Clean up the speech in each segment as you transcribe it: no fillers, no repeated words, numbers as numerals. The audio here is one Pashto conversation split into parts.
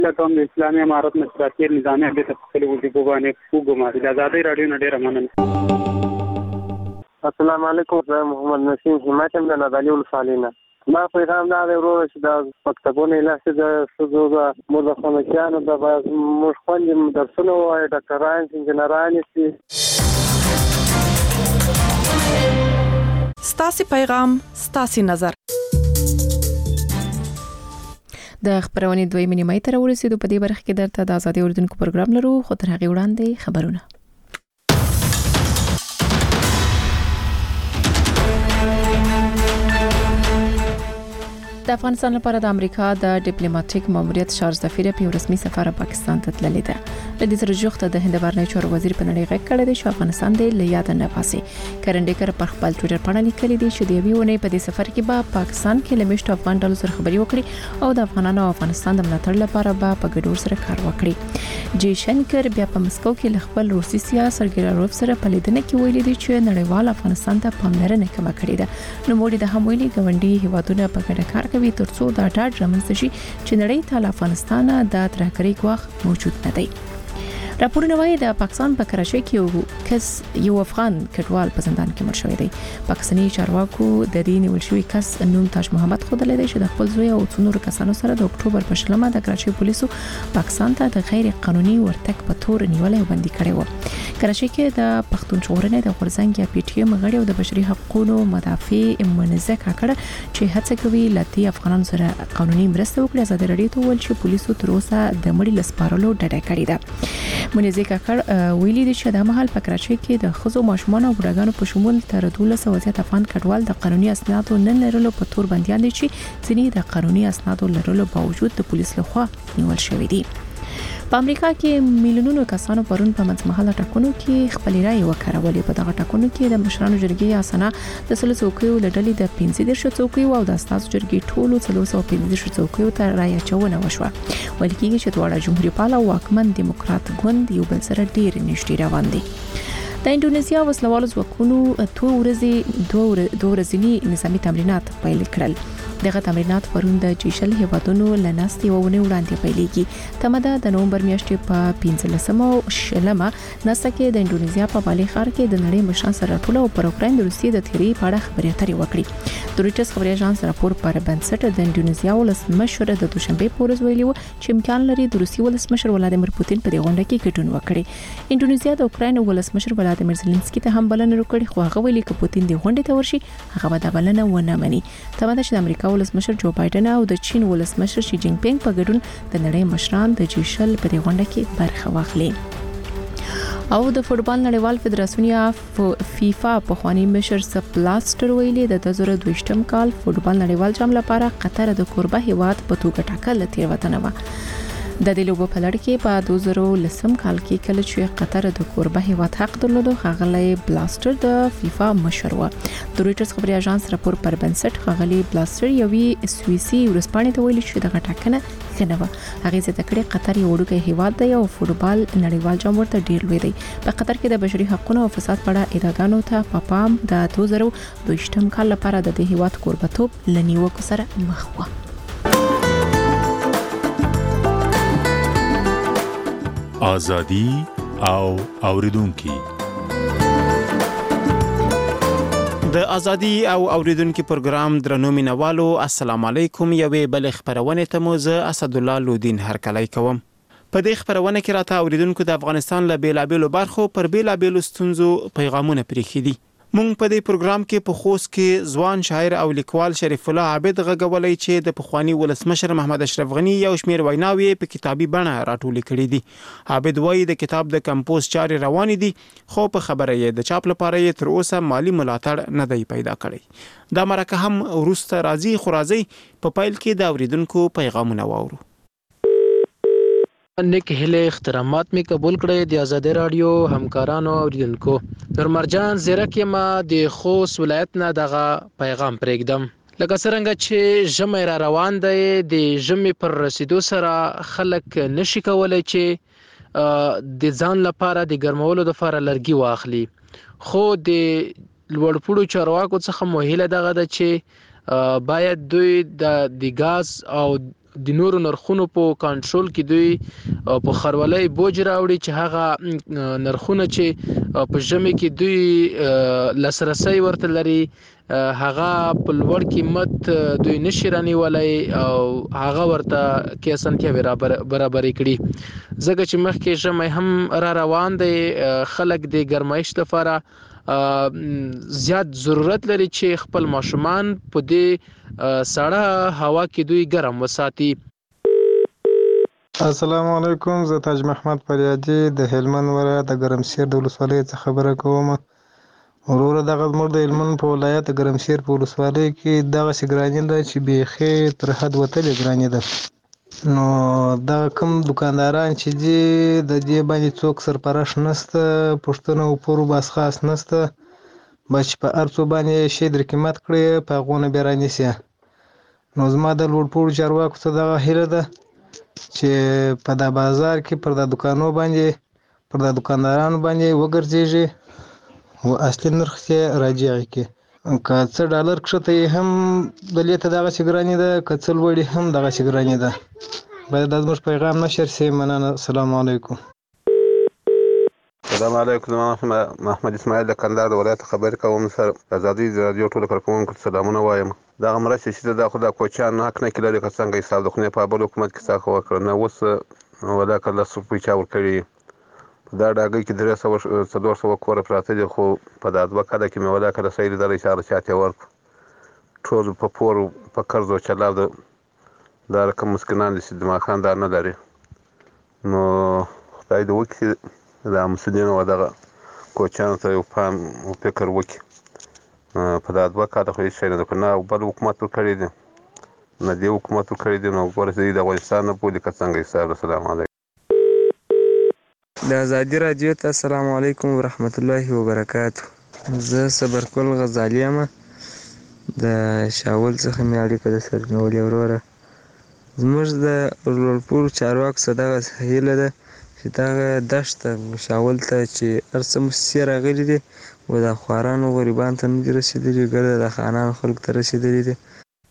کوم د اسلامي امارت مشراتي نظامي د خپل وظیفو باندې وګماري. د ازادي رادیو نه ډیره مننه. السلام علیکم. زه محمد نسیم حمایت د نادعلي ولسوالینا. ما پیغام دا دی ورور چې د مکتبونو لاسه د سوزو د مدرسانو د مشخوندې درسونه وایي ډاکټران انجنیران سي. ستاسو پیغام ستاسو نظر. د خبرونې دوی منیمای تر ورسېدو په دې برخه کې درته د ازادي اردوونکو پروګرام لرو، خو تر هغه وړاندې خبرونه. د افغانستان لپاره د امریکا د ډیپلوماټیک ماموریت شارج سفیر په رسمي سفر پاکستان ته تللی دی. د دې سره جوخته د هند بهرنی چارو وزیر په نړۍ غږ کړی دی چې افغانستان د لیاد نه پاسي. کرنډیکر په خپل ټوئیټر باندې لیکلی دی چې د یوې ونې په دې سفر کې به پاکستان کې لمشت افغان ډلو سره خبري وکړي او د افغانانو او افغانستان د ملاتړ لپاره به په ګډور سره کار وکړي. جی شنکر بیا په مسکو کې خپل روسي سیاست سرګي لاروف سره په لیدنه کې ویلي دی چې نړیوال افغانستان ته پاملرنه کمه کړې ده. نو موږ د هم ویلي ګوندي هیوادونه په ګډه کار کوي ترڅو دا ډاډ رامنځته شي چې نړۍ ته افغانستان د ترهګرۍ ګواښ موجود نه دی. راپورونه وايي د پاکستان په کراچۍ کې یو افغان کډوال په زندان کې مړ شوی دی. پاکستاني چارواکو د دې نیول شوی کس نوم تاج محمد خودلې دی چې د خپل زوی او څونور کسانو سره د اکتوبر په شلمه د کراچۍ پولیسو پاکستان ته د غیر قانوني ورتګ په تور نیولې او بندي کړی و. کراچۍ کې د پښتون ژغورنې د غورځنګ یا پی ټی ایم غړي او د بشري حقوقو مدافع منزه کاکړه چې هڅه کوي لتی افغانانو سره قانوني مرسته وکړي. ازادي رادیو ته ویل چې پولیسو تر اوسه د مړي لسپارلو ډډه کړې ده. منزه کاکړ ویلي دي چې د مهال په کراچۍ کې د خزو ماشومان او بډاګانو په شمول تر 1200 افغان کډوال د قانوني اسنادو نه لرلو په تور بنديان دي چې ځینې د قانوني اسنادو لرلو باوجود د پولیس لخوا نیول شوی دي. په امریکا کې میلیونونو کسانو پرون په منځمهاله ټاکنو کې خپل رائے وکړولې. په دغه ټاکنو کې د مشرانو جرګې اسانه د 300 څوکیو لړلې د 15 څوکیو او د استازو جرګې ټولو 315 څوکیو ته رائے اچونه وشوه. ولې کې چې دواړه جمهوریت پال او واکمن دیموکرات ګوند یو بل سره ډیر نږدې روان دي. د انډونیزیا وسلوالو ځواکونو 2 ورځني نظامي تمرینات پیل کړل. دغه تمرینات پرون د جیشل هیوادونو لناستي وونه وړاندې پیلېږي. تمه د نومبر میاشتې په 15 او شلمه نسته کې د انډونیزیا په بالي ښار کې د نړۍ مشران سره ټول او پر اوکراین د روسیې د تیری په اړه خبرې اترې وکړي. د رویټرز خبري اژانس راپور پر بنسټ د انډونیزیا ولسمشر د دوشنبه په ورځ ویلي و چې امکان لري د روسي ولسمشر ولادیمیر پوتین په دې غونډه کې ګډون وکړي. انډونیزیا د اوکراین ولسمشر ولادیمیر زيلنسکي ته هم بلنه وکړه، خو هغه ویلي چې پوتین د غونډې ته ورشي هغه به د بلنه ونه مني. تمه ده چې د امریکا ولسمشر جو بایدن او د چین ولسمشر شي جین پینګ په ګډون د نړۍ مشران د جیشل په دې غونډه کې برخه واخلي. او د فوټبال نړیوال فدراسیون یا فیفا په خواني مشر سپلاستر ویلي د 2022م کال فوټبال نړیوال جام لپاره قطر د کوربه هیواد په توګه ټاکل تیروتنه و. د دې لوبو په لړ کې په 2010 کال کې کله چې قطر د کوربه هیواد حق درلود، غغلی بلاستر د فیفا مشر و. د رویټرز خبري اژانس راپور پر بنسټ غغلی بلاستر یوې سوئیسي ورسپانې ته ویلي چې دغه ټاکنه ښه نه و. هغه زه تکړه قطر یو وړوکی هیواد دی او فوټبال نړیوال جام ورته ډیر لوی دی. په قطر کې د بشري حقوقو او فساد په اړه ادعاګانو ته په پام د 2022م کال لپاره د دې هیواد کوربتوب لنیوکو سره مخ و. آزادی او اوریدونکو د ازادي او اوریدونکو پروګرام درنو مینوالو، السلام علیکم. یوې بل خبرونه ته مو زه اسد الله لودین هرکلی کوم. په دې خبرونه کې راته اوریدونکو د افغانستان له بیلابېلو برخو پر بیلابېلو ستونزو پیغامونه پرېښي دي. مونږ په دې پروګرام کې په خوست کې ځوان شاعر او لیکوال شریف الله عابد غږولای چې د پخوانی ولسمشر محمد اشرف غنی یو شمیر ویناوي په کتابي بڼه راټول کړي دي. عابد وایي د کتاب د کمپوز چارې روان دي، خو په خبره یې د چاپ لپاره یې تر اوسه مالی ملاتړ نه دی پیدا کړی. دا مرکه هم وروسته راځي، خو راځي په پیل کې د اوریدونکو پیغامونه واورو. نیک هله احترامات می قبول کړی د آزادی رادیو همکارانو اوریدونکو. نورمرجان زیرک ما د خوست ولایت نه دغه پیغام پرېږدم. لکه څنګه چې ژمی را روان دی، د ژمی پر رسیدو سره خلک نشي کولای چې د ځان لپاره د ګرمولو لپاره لرګي واخلي، خو د لوړپوړو چارواکو څخه موهله دغه ده چې باید دوی د غاز او د نورو نرخونو په کنټرول کې دوی په خرولۍ بوج راوړي چې هغه نرخونه چې په ژمي کې دوی لاسرسي ورته لري هغه په لوړ قیمت دوی نشي رانیولای او هغه ورته کې اسانتیا برابرې کړي ځکه چې مخکې ژمی هم را روان دی خلک د ګرمایش لپاره زیات ضرورت لري چې خپل ماشومان په دې سړه هوا کې دوی ګرم وساتي. السلام علیکم، زه تاج محمد فریادي د هلمند ولایت د ګرمسیر د ولسوالۍ څخه خبره کوم. وروره دغه زموږ د هلمند په ولایت د ګرمسیر په ولسوالۍ کې دغسې ګراني ده چې بیخي تر حد وتلې ګراني ده. نو دغه کوم دکانداران چې دي د دې باندې څوک سرپرست نشته، پوښتنه وپور بس خاص نشته، بس چې په هر څو باندې شی در قیمت کړي په هغو نه بیا رانیسي. نو زما د لوړپوړو چارواکو ته دغه هیله ده چې په دا بازار کې پر دا دکانو باندې پر دا دکاندارانو باندې وګرځېږي او اصلي نرخ یې راجع کړي. که څه ډالر کښته یې هم د لیته دغسې ګراني ده، که څه لوړې هم دغسې ګراني ده. باید دا زموږ پیغام نشر شي. مننه. السلام علیکم. السلام علیکم. محمد اسماعیل د کندهار د ولایت خبرې کوم. سر ازادي رادیو ټولو کارکوونکو ته سلامونه وایم. دغه مرستې چې دا خو د کوچیانو حق نه کې لري، که څنګه حساب د خونې په بل حکومت کې څاخه وکړه نه اوس ولاکه لس روپۍ چا ورکړي. په دا ډاګۍ کې 300 کوره پراته دي، خو په دا 2 کاله کې مې ولاکه رسۍ لیدلی چې هغه چاته یې ورکړو. ټول په پور په قرض او چلاو دا رقم مسکینان دي چې دماغ خاندار نه لري. نو خدای دې وکړي دا مسؤلینو او دغه کوچیانو ته یو پام او فکر وکړي. په دا 2 کاله خو هېڅ شی نه ده، که نه بل حکومت ورکړی دی نه دې حکومت ورکړی دی. نو ګوره چې د افغانستان نه بولي که څنګه حساب. السلام علیکم. د ازادي رادیو ته السلام علیکم ورحمت الله وبرکاتو. زه صبرګل غزالي یم، د شاول څخه مې اړیکه د سره نیولې. وروره زموږ د لوړپوړو چارواکو څخه دغسې هیله ده چې دغه دښته شاول ته چې هر څه موسسې راغلي دي و د خوارانو غریبانو ته نه دي رسېدلي، ګرده د خانانو خلکو ته رسېدلي دي.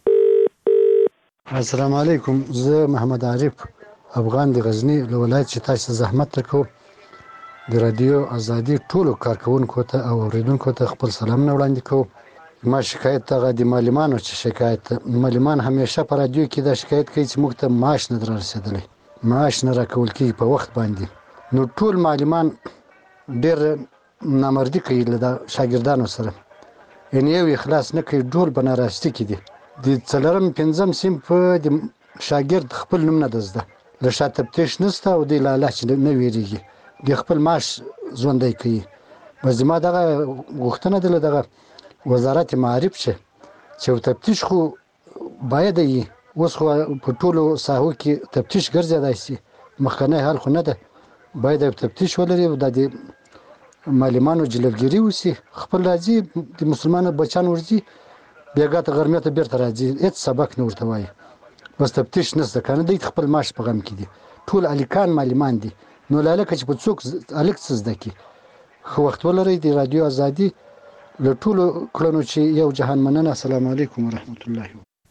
السلام علیکم. زه محمد عارف افغان د غزني له ولایت چې تاسو زحمت وکړو د رادیو ازادي ټولو کارکوونکو ته او اوریدونکو ته خپل سلامونه وړاندې کوو. ما شکایت دغه د معلمانو چې شکایت معلمان همیشه په رادیو کې دا شکایت کوي چې موږ ته معاش نه در رسېدلی، معاش نه راکول کېږي په وخت باندې. نو ټول معلمان ډېر نامردي کوي له شاګردانو سره، یعنې یو اخلاص نه کوي، ټول په ناراستي کې دي. د 4-5 صنف د شاګرد خپل نوم نه ده زده، له شا تفتیش نشته او دی له الله چې نه ویریږي، د خپل معاش ژوندی کوي. بس زما دغه غوښتنه ده له دغه وزارت معارف چې تفتیش خو باید وي. اوس خو په ټولو ساحو کې تفتیش ګرځېدای شي، مخکنی حال خو نه ده. باید تفتیش ولري او د معلمانو جلوګیري وشي. خپل راځي د مسلمانو بچیان ورځي بیګا ته غرمې ته بیرته راځي، هېڅ سبق نه ورته وایي. بس تفتیش نشته، که نه دی خپل معاش په غم کې دي. ټول هلکان معلمان دي. نو له هلکه چې په څوک هلک څه زده کړي. ښه وخت ولرئ. د رادیو ازادي له ټولو کړنو چې یو جهان مننه. السلام علیکم ورحمت الله.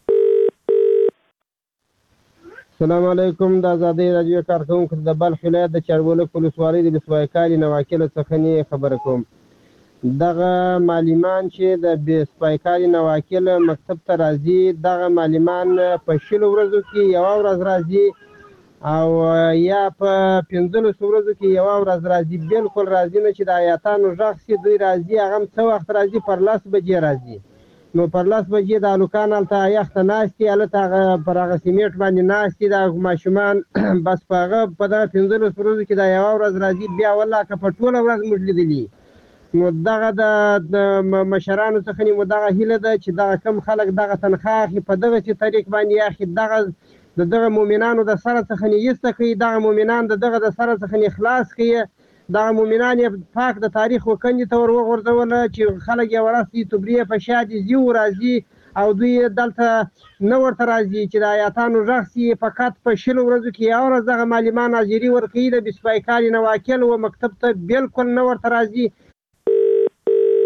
السلام علیکم. د ازادي رادیو کارکوونکو د بلخ ولایت د چاربولک ولسوالۍ د بسوایکالي نواکله څخه نه خبره کوم. دغه معلمان چې د بسوایکالي نواکله مکتب ته راځي، دغه معلمان په 20 ورځو کې یوه ورځ راځي او یا په 15 ورځو کې یوه ورځ راځي. بالکل راځي نه چې د آیاتانو غږ سي. دوی راځي هغه هم څه وخت راځي؟ پر 10 بجې راځي. نو پر 10 بجې د هلکان هلته یخته ناستې، هلته هغه پر هغه سیمټ باندې ناستې د ماشومان. بس په هغه په دغه 15 ورځو کې دا یوه ورځ راځي، بیا والله که په ټوله ورځ موږ لیدلي. نو دغه د مشرانو څخه مو دغه هیله ده چې دغه کم خلک دغه تنخواه اخلي په دغسې طریق باندې اخلي، دغه مؤمنانو د سره څخه ایسته کړي، دغه مؤمنان دغه د سره څخه خلاص کړي، دغه مؤمنان یې پاک د تاریخ وکندې ته ور وغورځوله چې خلک یې ورسي توبرې په شا دي ځي راځي او دوی دلته نه ورته راځي چې د آیاتانو غږ سي. فقط په 20 ورځو کې یوه ورځ دغه معلمان حاضري ورکوي د بسپایکالي نواکل و مکتب ته بالکل نه ورته راځي.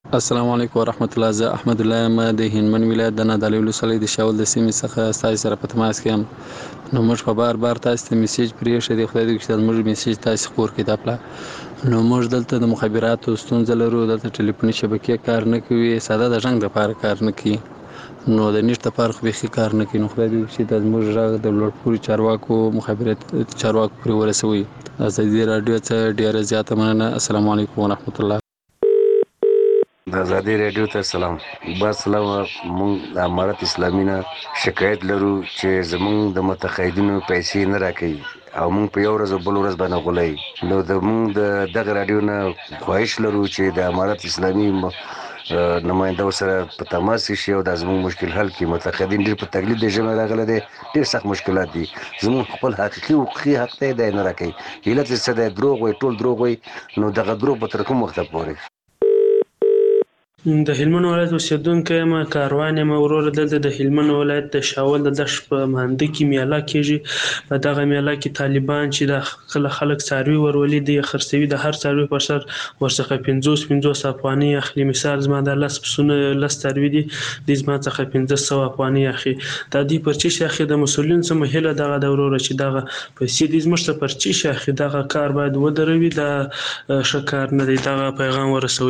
السلام علیکم ورحمت الله. زه احمد الله یم د هلمند ولایت د نادعلي ولسوالۍ د شاول د سیمې څخه ستاسو سره په تماس کې یم. نو موږ په بار تاسو ته میسیج پرېښی دی، خدای دې وکړي چې موږ میسیج تاسو خپور کړي. دا پله نو موږ دلته د مخابراتو ستونزه لرو، دلته ټلیفوني شبکې کار نه کوي، ساده د غږ لپاره کار نه کوي، نو د نیټ لپاره خو بیخي کار نه کوي. نو خدای دې وکړي چې د زموږ غږ د لوړپوړي چارواکو مخابرات چارواکو پورې ورسوي. ازادي راډیو څخه ډیره زیاته مننه. السلام علیکم ورحمت الله. د ازادي راډیو ته سلام. بس سلام. مونږ د امارت اسلامي نه شکایت لرو چې زمونږ د متقاعدینو پیسې نه راکوي او مونږ په یو ورځ او بل ورځ باندې غولوي. نو د مونږ د دغه راډیو نه خواهش لرو چې د امارت اسلامي نماینده ورسره په تماس شي او د زمونږ مشکل حل کړي. متقاعدین ډېر په تکلیف د ژمي راغلی دی، ډېر سخت مشکلات دي. زمونږ خپل حقیقي حقوقي حق ته دی نه راکوي. علت یې څه دی؟ دروغ وایي، ټول دروغ وایي. نو دغه دروغ به تر کوم وخته پورې؟ د هلمند ولایت اوسېدونکی یم، کاروان یم. وروره دلته د هلمند ولایت د شاول د دښت په مانده کې میله کېږي. په دغه میله کې طالبان چې د کله خلک څاروي ورولي دي خرڅوي، د هر څاروي پر سر ورڅخه 50 افغانۍ اخلي. مثال زما د 10 پسونه 10 څاروي دي، دوی زما څخه 1500 افغانۍ اخلي. دا دوی پر څه شي اخلي؟ د مسؤلینو څخه مو هیله دغه ده وروره چې دغه پیسې دوی زموږ ته پر څه شي اخلي. دغه کار باید ودروي، دا ښه کار نه دی. دغه پیغام ورسوي.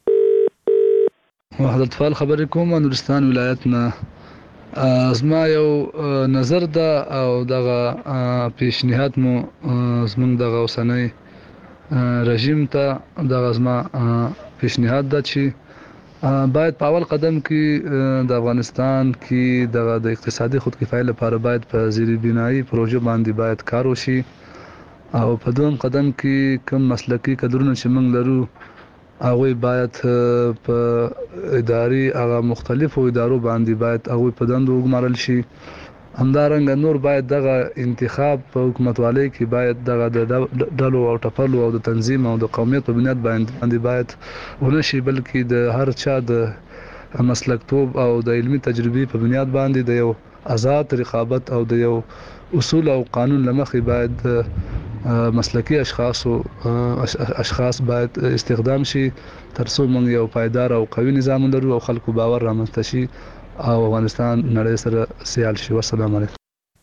وحدت فعال خبرې کوم نورستان ولایت نه. زما یو نظر ده او دغه پیشنهاد مو زمونږ دغه اوسنی رژیم ته دغه زما پیشنهاد ده چې باید په اول قدم کې د افغانستان کې دغه د اقتصادي خودکفایۍ لپاره باید په زیربنایي پروژه باندې باید کار وشي، او په دویم قدم کې کوم مسلکي کدرونه چې موږ لرو هغوی باید په اداري هغه مختلفو ادارو باندې باید هغوی په دندو وګمارل شي. همدارنګه نور باید دغه انتخاب په حکومتوالۍ کې باید دغه د ډلو او ټپلو او د تنظیم او د قومیت په بنیاد باندې باید ونه شي، بلکې د هر چا د مسلکتوب او د علمي تجربې په بنیاد باندې د یو آزاد رقابت او د یو اصول او قانون لمخې باید مسلکی اشخاص باید استخدام شي، ترڅو موږ یو پایدار او قوي نظام لرو او خلکو باور رامنځته شي او افغانستان نړۍ سره سیال شي. والسلام علیکم.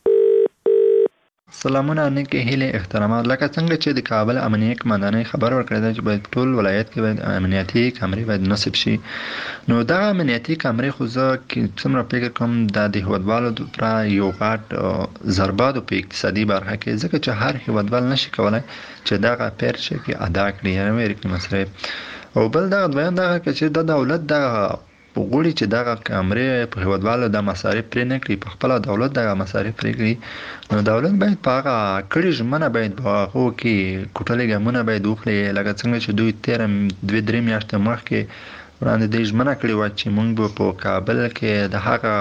سلامونه، نیکې هیلې، احترامات. لکه څنګه چې د کابل امنیه قمندانۍ خبر ورکړی دی چې باید ټول ولایت کې باید امنیتي کامرې باید نصب شي. نو دغه امنیتي کامرې خو زه څومره فکر کوم دا د هیوادوالو لپاره یو غټ ضربه ده په اقتصادي برخه کې، ځکه چې هر هیوادوال نشي کولی چې دغه پیر چې ادا کړي، یعنې ورکړي مصرف. او بل دغه دویم دغه چې د دولت دغه غوړي چې دغه کامرې په هیوادوالو د مصارف پرې نه کړي، په خپله دولت دغه مصارف پرې کړي، نو دولت باید په هغه کړي ژمنه باید په هغو کې کوټلې ګامونه باید وکړي. لکه څنګه چې دوی تېره 2-3 میاشتې مخکې وړاندې دوی ژمنه کړې وه چې موږ به په کابل کې د هغه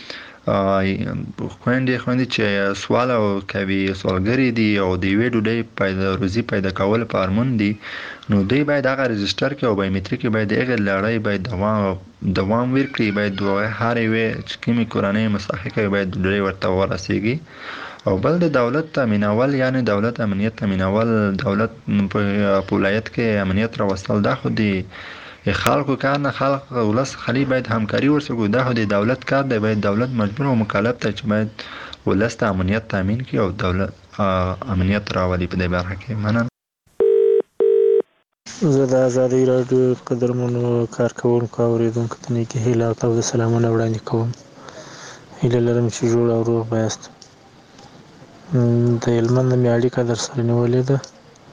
خویندې چې سوال او کوي سوالګرې دي او د یوې ډوډۍ روزي پیدا کول په ارمون دي، نو دوی باید هغه رجسټر کړي او بایومټریک باید هغې لړۍ باید دوام ورکړي، باید هر یوې چې کومې کورنۍ مستحقه کوي باید ډوډۍ ورته ورسیږي. او بل د دولت تامینول، یعنی دولت امنیت تامینول، دولت په ولایت کې امنیت راوستل، دا خو د خلکو کار نه، خلک ولس خلی باید همکاري ورسره وکړي. دا خو د دولت کار دی، باید دولت مجبور او مکلف دی چې باید ولس ته امنیت تامین کړي او دولت امنیت راولي په دې برخه کې. مننه. زه د ازادي راډیو قدرمنو کارکوونکو او اورېدونکو ته نیکې هیلې او سلامونه وړاندې کوم. هیله لرم چې جوړ او روغ به یاست. د هلمند نه مې اړیکه در سره نیولې ده.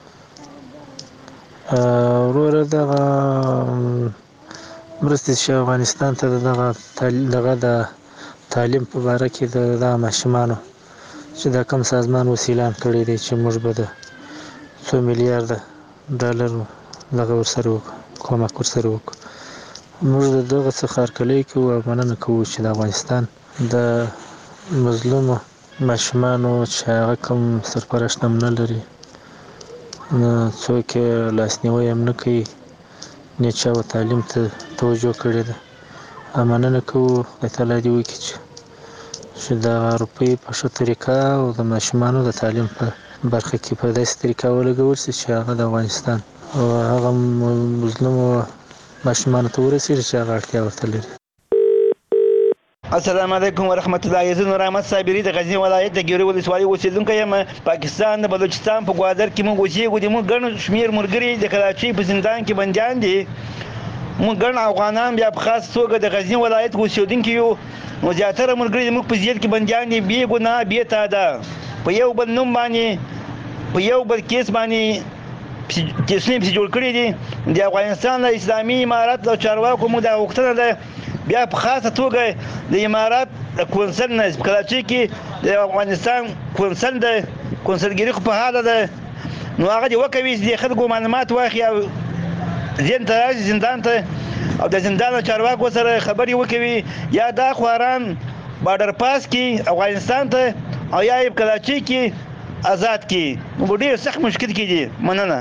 وروره دغه مرستې چې افغانستان ته دغه د تعلیم په باره کې د دغه ماشومانو چې دا کوم سازمان وسیلان کړی دی چې موږ به د 2 میلیارده ډالر دغه ورسره وکړو، کومک ورسره وکړو. موږ د دغه څخه هرکلی کوو او مننه کوو چې د افغانستان د مظلومو ماشومانو چې هغه کوم سرپرست هم نه لري، څوک یې لاسنیوی هم نه کوي، نه چا و تعلیم ته توجه کړې ده. مننه کوو، خدای تعالی دې وکړي چې دغه روپۍ په ښه طریقه او د ماشومانو د تعلیم په برخه کې په داسې طریقه ولګول شي چې هغه د افغانستان او هغه مظلومو ماشومان ته ورسېږي چې هغه اړتیا ورته لري. السلام علیکم ورحمت الله. زه نور احمد صابری د غزنی ولایت د ګیرو ولسوالۍ اوسیدونکی یم. پاکستان د بلوچستان په ګوادر کې موږ اوسېږو. د موږ ګڼ شمېر ملګري د کراچۍ په زندان کې بندیان دي. موږ ګڼ افغانان بیا په خاص توګه د غزنی ولایت اوسیدونکي یو. نو زیاتره ملګري زموږ په ضد کې بندیان دي بې ګناه بې تاده، په یو بل نوم باندې په یو بل کیس باندې کیسونه پسې جوړ کړي دي. د افغانستان د اسلامي امارت د چارواکو موږ دا غوښتنه ده بیا په خاصه توګه د امارات د کونسل نه په کراچۍ کې د افغانستان کونسل د کونسلګري خو په حاله ده، نو هغه دې وکوي چې د خلکو معلومات واخلي او ځین ته راشي زندان ته او د زندان چارواکو سره خبرې وکوي، یا دا خواران بارډر پاس کې افغانستان ته او یا یې کراچۍ کې آزاد کې. نو ډېر سخت مشکل کې دي. مننه.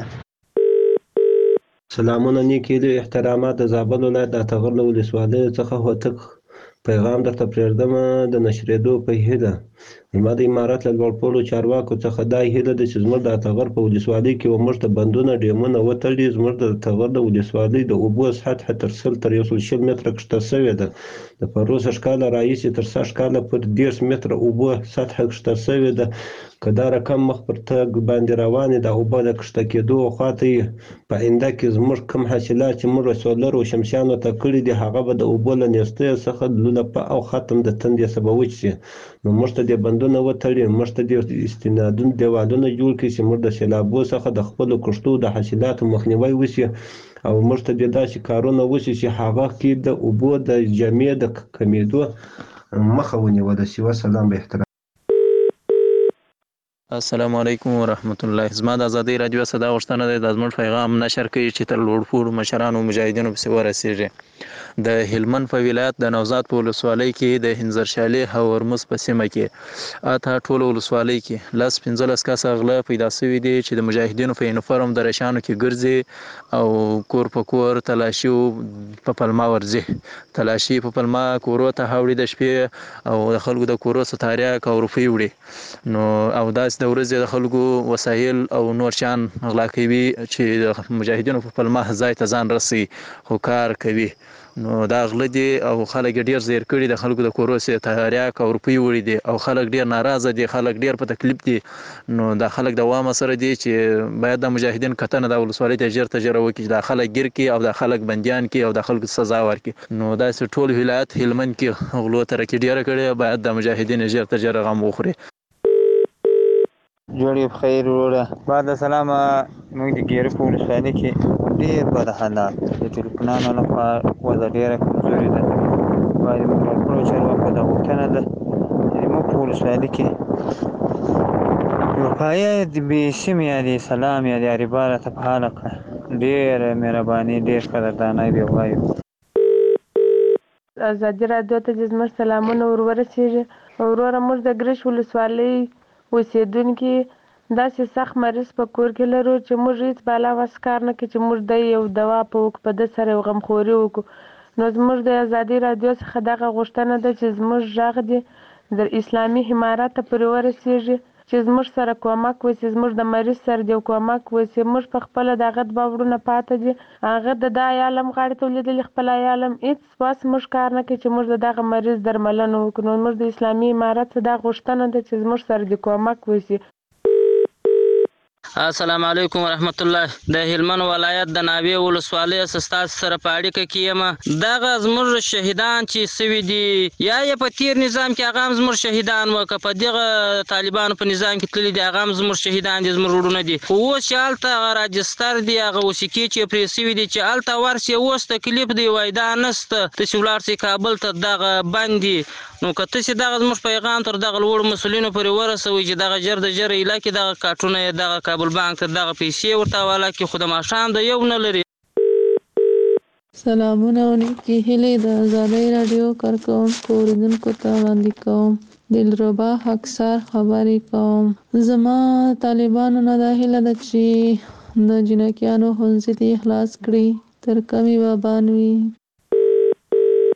سلامونه نیکې له احترامات د زابل ولایت د اتغر له ولسوالۍ څخه هوتک پیغام درته پرېږدم د نشرېدو په هیله. زما د امارت له لوړپوړو چارواکو څخه دا هیله ده چې زموږ د اتغر په ولسوالۍ کې موږ ته بندونه ډیمونه وتړي. زموږ د اتغر د ولسوالۍ د اوبو سطحه تر 100 تر 120 متره کښته شوې ده. د پروسه کاله راهیسې تر 100 کاله پورې 10 متره اوبو سطحه کښته شوې ده. که دا رقم مخ پر تګ باندې روانې د اوبه د کښته کېدو خواته یې په آینده کې زموږ کم حاصلات چې موږ سولر او شمسیانو ته کړي دي هغه به د اوبو له نیستۍ څخه لولپه او ختم د تندې سبب وشي. نو موږ ته د بندونه وتړي، موږ ته د استنادون دیوالونه جوړ کړي چې موږ د سیلابو څخه د خپلو کښتو د حاصلاتو مخنیوی وشي او موږ ته د داسې کارونه وشي چې هغه کې د اوبو د جامې د کمیدو مخه ونیوله شي. والسلام به احترام. السلام علیکم ورحمت الله. زما د ازادۍ رادیو صدا غوښتنه ده د زموږ پیغام نشر کوي چې تر لوړپوړو مشرانو مجاهدینو پسې ورسیږي. د هلمند په ولایت د نوزاد په ولسوالۍ کې د هنځرشالي او هرمز په سیمه کې اته ټوله ولسوالۍ کې 15 کسه غله پیدا شوي دي چې د مجاهدینو په یونیفورم د رشانو کې ګرځي او کور په کور تلاشي په پلمه ورځي. تلاشي په پلمه کورو ته هاوړي د شپې او د خلکو د کورو ستاریاک او روپۍ وړي. نو او داس د ورځې د خلکو وسایل او نور شان غلا کوي چې د مجاهدینو په پلمه ځای ته ځان رسي خو کار کوي. نو دا غله دي او خلک ډیر زیر کړي د خلکو د کورو ستاریاک او روپۍ وړي دي او خلک ډیر ناراضه دي، خلک ډیر په تکلیف دي. نو دا خلک د وامه سره دي چې باید د مجاهدین کتنه د ولسوالۍ ته ژر وکړي، دا خلک ګیر کړي او دا خلک بندیان کړي او د خلکو سزا ورکړي. نو دا ټول ولایت هلمند کې غلو ترکي ډیره کړي، باید د مجاهدین ژر غم وخوري. جوړې بخیر وروره. بعد السلام. موږ د ګیرو په ولسوالۍ کې ډېر بد حالات د ټلیفونانو لخوا وضع ډېره کمزورې ده. باید موږ لوړپوړو چارواکو دا غوښتنه ده چې موږ په ولسوالۍ کې وقایه د بې سیمې یا د سلام یا د عرباله ته فعاله کړه. ډېره مهرباني، ډېر قدردانۍ به وایو. ازادي راډیو ته زموږ سلامونه ورورسېږي. وروره موږ د ګرش ولسوالۍ اوسیدونکي داسې سخت مریض په کور کې لرو چې موږ هیڅ بالا وس کار نه کوي چې موږ د یو دوا په ده سره یو غمخوري وکړو. نو زموږ د ازادي راډیو څخه دغه غوښتنه ده چې زموږ غږ دی د اسلامي امارت ته پرې ورسېږي چې زموږ سره کومک وشي، زموږ د مریض سره د کومک وشي. موږ په خپله د هغه دوه وروڼه پاته دي، هغه د عالم غاړې ته ولیدلي خپل عالم هېڅ بس موږ کار نه کوي چې موږ د دغه مریض درملنه وکړو. نو موږ د اسلامي امارت څخه دا غوښتنه ده چې زموږ سره د کومک وشي. السلام علیکم ورحمت الله. د هلمند ولایت د ناوې ولسوالۍ ستاسو سره په اړیکه کې یم. دغه زموږ شهیدان چې سوي دي یا یې په تیر نظام کې هغه هم زموږ شهیدان وو، که په دغه طالبانو په نظام کې تللي دي هغه هم زموږ شهیدان دي، زموږ وروڼه دي. خو اوس چې هلته هغه راجستر دي، هغه وثیقې چې پرې سوي دي چې هلته ورسې اوس تکلیف دی وایي دا نسته، تاسې ولاړ سئ کابل ته دغه بند دي. نو که تاسې دغه زموږ پیغام تر دغه لوړو مسؤلینو پورې ورسوئ چې دغه ژر د ژره ایله کړي دغه کارټونه یې دغه کابل بانک ته دغه پیسې ورته حواله کړي، خو د ماښام د یو نه لري. سلامونه او نیکې هیلې د ازادۍ راډیو کارکوونکو اورېدونکو ته وړاندې کوم. دلربا خاکسار خبرې کوم. زما طالبانو نه دا هیله ده چې د جنکیانو ښوونځي دې خلاص کړي، تر کمې به بان وي.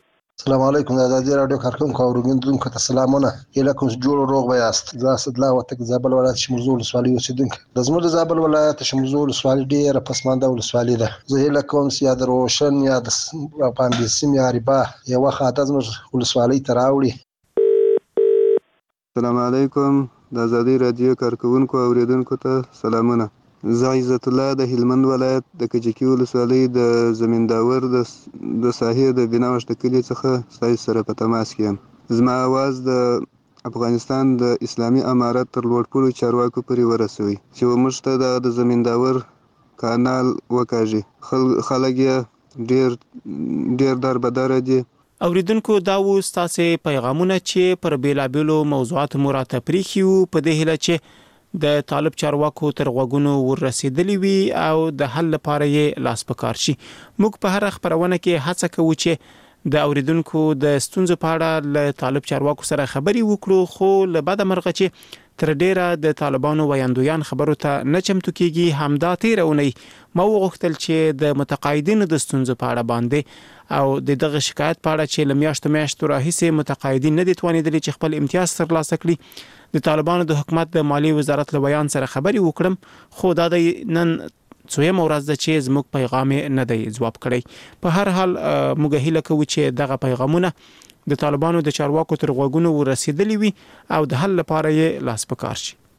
السلام علیکم د ازادي رادیو کارکونکو او اوریدونکو ته سلامونه. هیله کوم چې جوړ روغ به یاست. زه اسدالله وردګ زابل ولایت شمولزو ولسوالۍ اوسیدونکی. د زموږ د زابل ولایت شمولزو ولسوالۍ ډېره پسمانده ولسوالۍ ده. زه هیله کوم چې یا د روشن یا د پامبي سیمې عربا یوه خاطر زموږ ولسوالۍ ته راوړي. السلام علیکم د ازادي رادیو کارکونکو او اوریدونکو ته سلامونه. زه عزت الله د هلمند ولایت د کجکي ولسوالۍ د زمینداور د ساحې د بناوش د کلي څخه ستاسو سره په تماس کې یم. زما اواز د افغانستان د اسلامي امارت تر لوړپوړو چارواکو پورې ورسوي چې موږ ته د زمینداور کانال وکاږي. خلک یې ډېر دربدره دي. اوریدونکو دا و ستاسو پیغامونه چې پر بیلابیلو موضوعاتو مو راته پریښي وو په دې هیله چې د طالب چارواکو تر غوږونو ورسېدلی وي او د حل لپاره یې لاس په کار شي. موږ په هر خبرونه کې هڅه کوو چې د اوریدونکو د ستونزو په اړه له طالب چارواکو سره خبرې وکړو، خو له بده مرغه چې تر ډیره د طالبانو ویاندویان خبرو ته نه چمتو کیږي. همدا تیره اونۍ ما وغوښتل چې د متقاعدینو د ستونزو په اړه باندې او د دغه شکایت په اړه چې له میاشتو راهیسې متقاعدین نه دي توانیدلي چې خپل امتیاز ترلاسه کړي د طالبانو د حکومت د مالی وزارت له بیان سره خبرې وکړم، خو دا د نن څویم ورځ ده چې زموږ پیغام نه دی جواب کړی. په هر حال موږ هیله کوو چې دغه پیغامونه د طالبانو د چارواکو تر غوږونو ورسېدلی وي او د حل لپاره یې لاس په کار شي.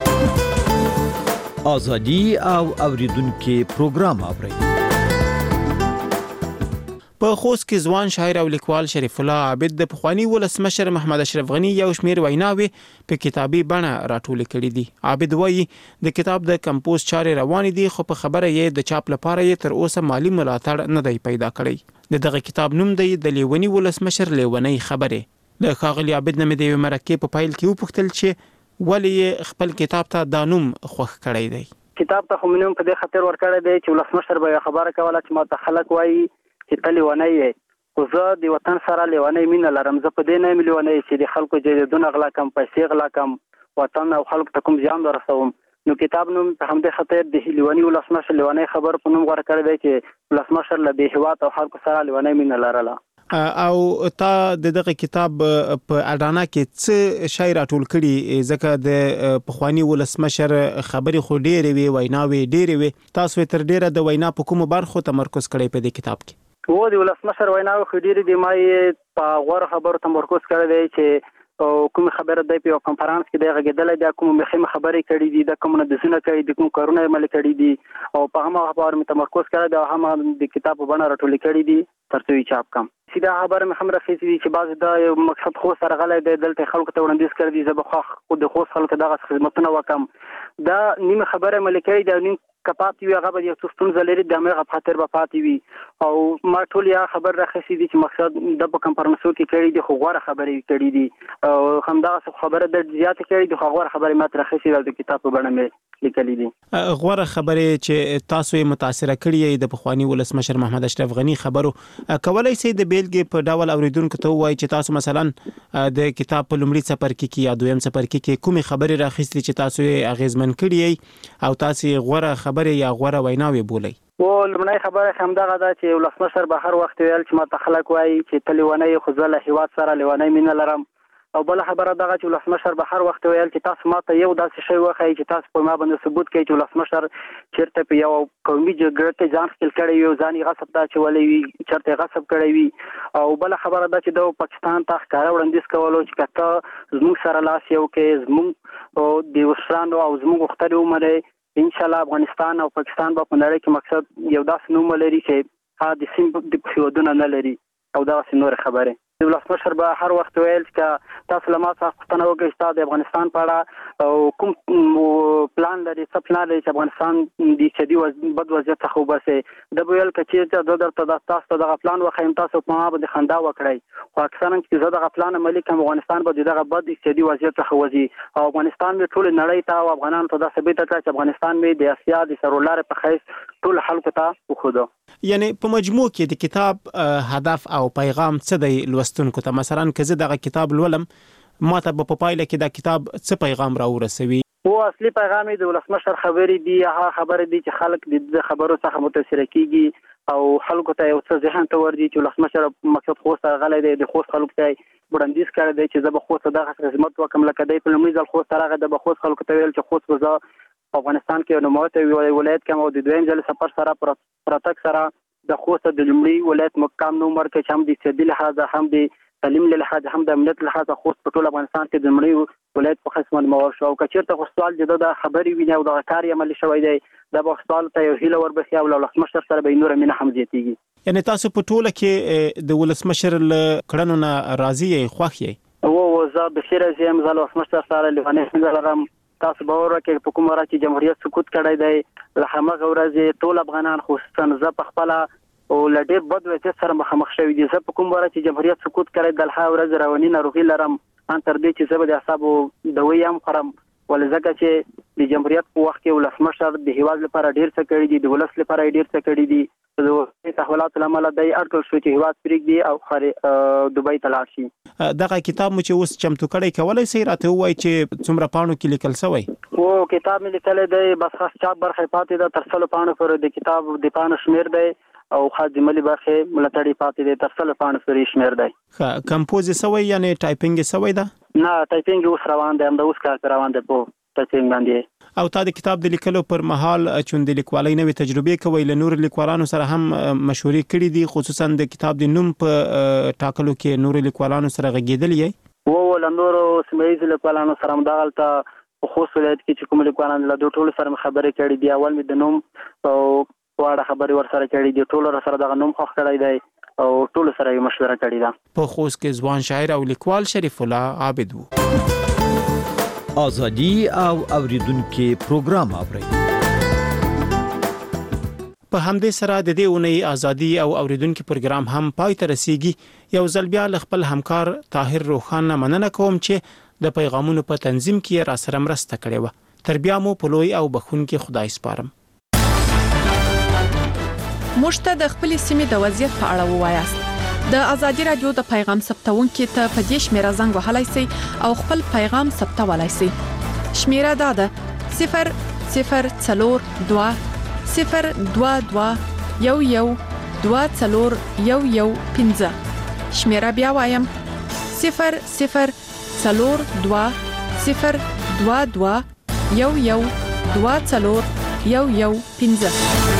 ازادي او اوریدونکو پروګرام اوري. په خوست کې ځوان شاعر او لیکوال شریف الله عابد د پخوانی ولسمشر محمد اشرف غنی یو شمېر ویناوي په کتابي بڼه راټول کړي دي. عابد وایي د کتاب د کمپوز چارې روان دي، خو په خبره یې د چاپ لپاره یې تر اوسه مالی ملاتړ نه دی پیدا کړی. دغه کتاب نوم دی د لیونی ولسمشر لیونی خبره. له ښاغلي عابد نه مې د مرکې په پایل کې وپوښتل چې ولې خپل کتاب ته دا نوم خوښ کړی دی. کتاب ته خو مې په دې خاطر ورکړی دی چې ولسمشر به خبره کوله چې ما ته خلک وایي چې ته لیونی یې، خو زه د وطن سره لیونی مینه لرم. زه په دې نه یم لیونی چې د خلکو جایدادونه غلا کم، پیسې غلا کم، وطن او خلکو ته کوم زیان ورسوم. نو کتاب نوم په همدې خاطر د لیونی ولسمشر لیونی خبر په نوم غوره کړی دی چې ولسمشر له بې هیواد او خلکو سره لیونی مینه لرله. او تا دغه کتاب په اډانا کې څه شی راټول کړي؟ ځکه د پخوانی ولسمشر خبرې خو ډېرې وي، ویناوي ډېرې وي، تاسو تر ډیره د وینا په کومو برخو تمرکز کړی په دې کتاب کې؟ و د ولسمشر ویناوي خو ډېرې دي، ما یې په غوره خبرو تمرکز کړی دی چې کوم خبره دی په یو کنفرانس کې دی غږېدلی دی، کوم مهمه خبرې کړي دي، د کوم نظرونه کړي دي، کوم کارونه یې عملي کړي دي او په هماغه خبرو مې تمرکز کړی دی او هم د کتاب په بڼه راټولې کړي دي تر څو یې چاپ کړم. سیده خبره مې هم راخیستې دي چې بعضې دا یو مقصد خوست سره غلی دی، دلته خلکو ته وړاندیز کړی دي زه به د خوست خلکو ته دغه خدمتونه وکړم. دا نیمه خبره عملي کړې ده او نیم که پاتې وي هغه به یو څه ستونزه لري، د همغه په خاطر به پاتې وي. او ما ټول یا خبر راخیستې دي چې مقصد د په کنفرانسو کې کړي دي، خو غوره خبرې کړي دي او همدغه خبره د زیاتې کړي دي، خو غوره خبرې ما ترې راخیستې ده او د کتاب په بڼه مې لیکلي دي. غوره خبرې چې تاسو یې متاثره کړي د پخوانی ولسمشر محمد اشرف غنی خبرو کولای شئ د بیلګې په ډول اوریدونکو ته ووایي چې تاسو مثلا د کتاب په لومړي څپرکي کې یا دویم څپرکي کې کومې خبرې راخیستې چې تاسو یې اغیزمن کړي او تاسو یې غوره خبرې یا غوره ویناوې بولئ؟ و لومړی خبره همدغه ده چې ولسمشر به هر وخت ویل چې ما ته خلک وایي چې ته لیونی یې، خو زه له هېواد سره لیونی مینه لرم. او بله خبره دغه چې ولسمشر به هر وخت ویل چې تاسو ما ته یو داسې شی وښایي چې تاسو په ما باندې ثبوت کوي چې ولسمشر چېرته په یو قومي جګړه کې ځان ښکېل کړی وي او ځان یې غصب ته اچولی وي، چېرته یې غصب کړی وي. او بله خبره ده چې د پاکستان ته ښکاره وړاندیز کولو چې که ته زموږ سره لاس یو کې زموږ د وشرانو او زموږ غوښتنې ومنئ، انشاءالله افغانستان او پاکستان به په نړۍ کې مقصد یو داسې نوم ولري چې د سیمې د هېوادونه نه لري او دغسې نورې خبرې. ولسمشر به هر وخت ویل چې تاسو له ما څخه پوښتنه وکړئ چې د افغانستان په اړه او کوم پلان لري، څه پلان لري چې افغانستان د اقتصادي بد وضعیت څخه وباسي. ده به ویل که چېرته زه درته تاسو ته دغه پلان وښیم تاسو په ما باندې خندا وکړئ، خو اکثرا چې زه دغه پلان عملي کړم افغانستان به د دغه بد اقتصادي وضعیت څخه وځي او افغانستان مې ټولې نړۍ ته او افغانانو ته دا ثابته کړه چې افغانستان مې د اسیا د سرلارې په حیث ټول خلکو ته وښوده. یعنی په مجموع کې د کتاب هدف او پیغام څه دی لوستونکو ته؟ مثلا که زه دغه کتاب لولم ما ته په پایله کې دا کتاب څه پیغام راورسوي؟ او اصلي پیغام د ولسمشر خبرې دي، هغه خبرې دي چې خلک د خبرو څخه متاثر کیږي او خلکو ته یو څه ذهن ته ورځي چې ولسمشر مقصد خوست غلې دی، د خوست خلکو ته وړاندیز کړی دی چې زه به خوست دغه خدمت وکم لکه دی په لومړي ځل خوست راغی د خوست خلکو ته ویل چې خوست زه په افغانستان کې نو موته ولایت کوم او د دویم ځل سفر سره پرتک سره د خوست د لومړي ولایت مقام نو مرکه چې هم د سیاسي لحاظ هم د تعلیم له لحاظ هم د امنیت له لحاظ خوست په ټول افغانستان کې د لومړي ولایت په خصمت مور شو او کچیرته خوستوال جده د خبرې ویني او د کار عملی شوی دی د خوستوال ته یو هیله وربخي او ولسمشر سره به نور مینه هم زیاتیږي. یعنی تاسو په ټوله کې د ولسمشر کړنو نه راضی یې خوښ یې؟ او زه بشیر زم زل ولسمشر سره لیوانې لرم. تاسو باور وکړئ په کومه راځي جمهوریت سقوط کړی دی له همغه ورځې ټول افغانان خصوصا زه په خپل او لډیر بد وضعیت سره مخامخ شوی دي. زه په کوم واره چې جمهوریت سقوط کړی د له ورځ رواني ناروغي لرم ان تر دې چې زه به د اعصابو دوی هم خورم ولځکه چې د جمهوریت په وخت کې ولسمشر د هیواد لپاره ډیر څه کړی دي، د ولس لپاره ډیر څه کړی دي. د تحولات لامل د اړکل شو چې هیواد پرېږدي او دوبۍ ته لاړ شي. دغه کتاب مو چې اوس چمتو کړی کولای شي راته وایي چې څومره پاڼو کې لیکل شوی؟ او کتاب مې لیکل دی بس خاص چاپ برخه پاتې ده تر 100 پاڼو پر د کتاب د پاڼو شمیر دی او خادملي برخه ملاتړي پاتې دی تر 100 پاڼو پر شمیر دی. کمپوز شوی یعنی ټایپینګ شوی ده؟ نه ټایپینګ اوس روان دی، هم د اوس کار روان دی په ټایپینګ باندې. او تا د کتاب د لیکلو پر مهال چون د لیکوالۍ نوې تجربې کوي له نور لیکوالانو سره هم مشورې کړې دي، خصوصا د کتاب د نوم په ټاکلو کې نور لیکوالانو سره غږیدل یې؟ او له نور سیمایي لیکوالانو سره هم دغلته په خوست ولایت کې چې کوم لیکوالان له دوه ټولو سره خبرې کړې دي. اول مې د نوم او واړه خبرې ورسره کړې دي، ټول سره دغه نوم خوښ کړی دی او ټول سره یې مشوره کړې ده. په خوست کې ځوان شاعر او لیکوال شریف الله عابد وو. ازادي او اوریدونکو پروګرام اوري. په همدې سره د دې اونۍ ازادي او اوریدونکو پروګرام هم پای ته رسیږي. یو ځل بیا خپل همکار طاهر روخان مننه کوم چې د پیغامونو په تنظیم کې را سره مرسته کړې و. تر بیا مو په لوی او بخښونکي خدای سپارم. مشته د خپل سیمې د وضعیت په اړه ووایاست. د ازادي رادیو د پیغام ثبتونکو ته په دې شمیره زنګ وهلای شئ او خپل پیغام ثبتولای شئ. شمیره دا ده 0042 022 112415. شمیره بیا وایم 0042 022 112415.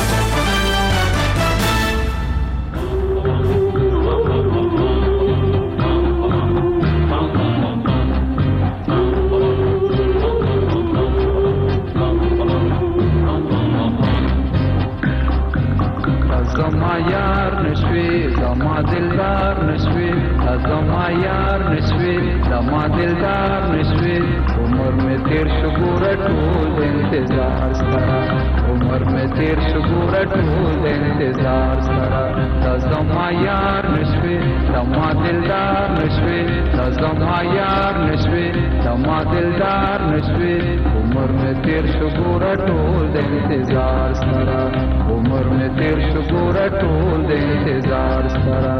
زما یار نشوي زما دلدار نشوي زما یار نشوي زما دلدار نشوي عمر میں تیر شکور ټول انتظار سره عمر میں تیر شکور ټول انتظار سره زما یار نشوي زما دلدار نشوي زما یار نشوي زما دلدار نشوي عمر میں تیر شکور ټول انتظار سره عمر میں تیر شکور ټول د انتظار سره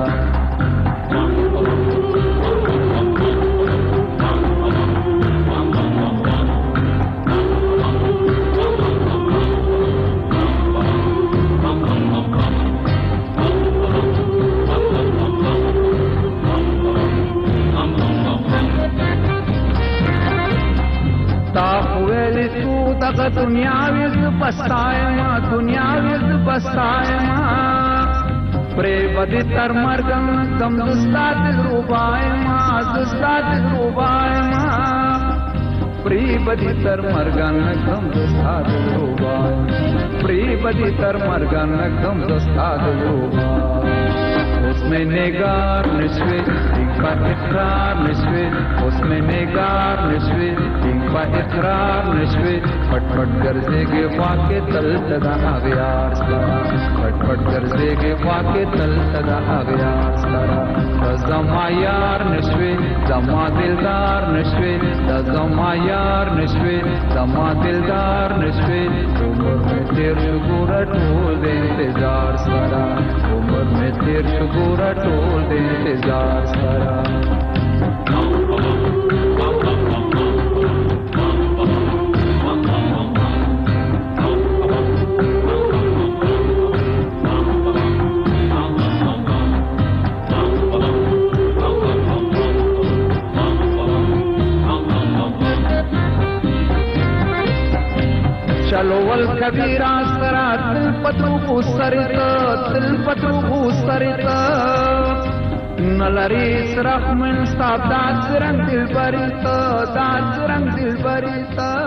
دغه دنیا وز بسایما دنیا وز بسایما پرې بدی تر مرګ کم دستات روبایما دستات روبایما پرې بدی تر مرګ کم دستات روبایما پرې بدی تر مرګ کم دستات روبایما उसमें नेगार नशवे इनका इकरार नशवे उसमें नेगार नशवे इनका इकरार नशवे फटफट गर्जे के वाके तल तदा आगयार सरा फटफट गर्जे के वाके तल तदा आगयार सरा जमा यार नशवे जमा दिलदार नशवे जमा यार नशवे जमा दिलदार नशवे उम्र में तेर शुगुर ढोल इंतजार सरा उम्र में तेर पूरा टोल दे इंतजार सरा چلو والکبیر سرا تل پتو سرتا تل پتو سرتا نلری سرخ من ستا داد رنگ دل بریتا داد رنگ دل بریتا